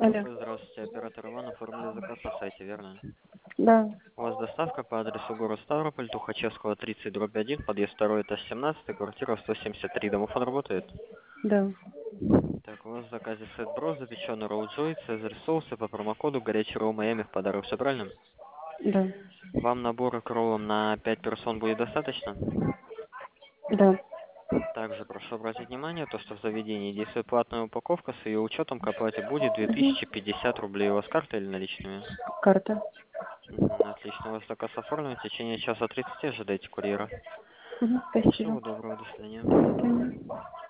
Алло. Здравствуйте, оператор Иван, оформили заказ на сайте, верно? Да, У вас доставка по адресу город Ставрополь, Тухачевского, 30/1, подъезд 2, этаж 17, квартира 173. Домофон работает? да, Так, у вас в заказе сет брос, запеченный роу джой, цезарь соусы по промокоду горячий роу Майами в подарок, все правильно? да, Вам набора к роллам на 5 персон будет достаточно? да. Также прошу обратить внимание, то, что в заведении действует платная упаковка, с ее учетом к оплате будет Угу. 2050 рублей. У вас карта или наличными? Карта. Отлично, у вас заказ оформлен. В течение часа 30 ожидайте курьера. Угу. Спасибо. Всего доброго, до До свидания. свидания.